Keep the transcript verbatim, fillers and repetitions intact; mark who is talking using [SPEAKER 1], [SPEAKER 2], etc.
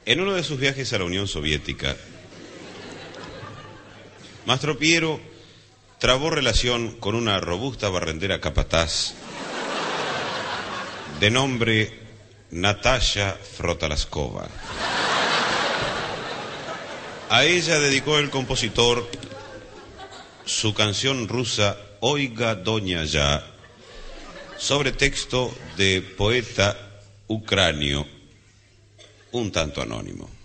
[SPEAKER 1] En uno de sus viajes a la Unión Soviética, Mastro Piero trabó relación con una robusta barrendera capataz de nombre Natasha Frotalaskova. A ella dedicó el compositor su canción rusa Oiga Doña Ya, sobre texto de poeta ucranio un tanto anónimo.